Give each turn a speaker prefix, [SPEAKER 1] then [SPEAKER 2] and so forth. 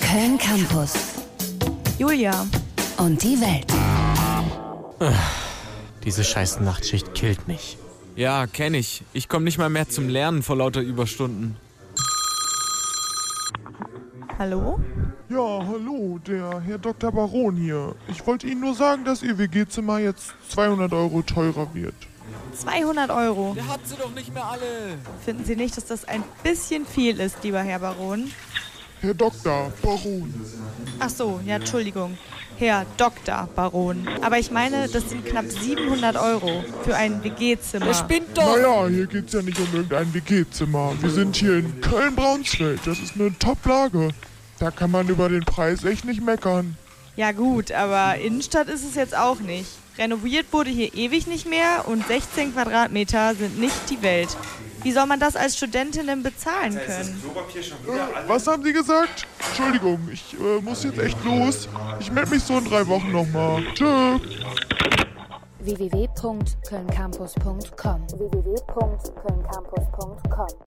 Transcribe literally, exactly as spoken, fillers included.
[SPEAKER 1] Köln Campus.
[SPEAKER 2] Julia.
[SPEAKER 1] Und die Welt.
[SPEAKER 3] Diese scheiß Nachtschicht killt mich.
[SPEAKER 4] Ja, kenn ich. Ich komme nicht mal mehr zum Lernen vor lauter Überstunden.
[SPEAKER 2] Hallo?
[SPEAKER 5] Ja, hallo, der Herr Doktor Baron hier. Ich wollte Ihnen nur sagen, dass Ihr W G-Zimmer jetzt zweihundert Euro teurer wird.
[SPEAKER 2] zweihundert Euro.
[SPEAKER 4] Der hat sie doch nicht mehr alle.
[SPEAKER 2] Finden Sie nicht, dass das ein bisschen viel ist, lieber Herr Baron?
[SPEAKER 5] Herr Doktor Baron.
[SPEAKER 2] Ach so, ja, Entschuldigung. Herr Doktor Baron. Aber ich meine, das sind knapp siebenhundert Euro für ein W G-Zimmer.
[SPEAKER 4] Der spinnt doch.
[SPEAKER 5] Naja, hier geht's ja nicht um irgendein W G-Zimmer. Wir sind hier in Köln-Braunsfeld. Das ist eine Top-Lage. Da kann man über den Preis echt nicht meckern.
[SPEAKER 2] Ja gut, aber Innenstadt ist es jetzt auch nicht. Renoviert wurde hier ewig nicht mehr und sechzehn Quadratmeter sind nicht die Welt. Wie soll man das als Studentin denn bezahlen können?
[SPEAKER 5] Äh, was haben Sie gesagt? Entschuldigung, ich äh, muss jetzt echt los. Ich melde mich so in drei Wochen nochmal. Tschö.
[SPEAKER 1] w w w punkt köln campus punkt com w w w punkt köln campus punkt com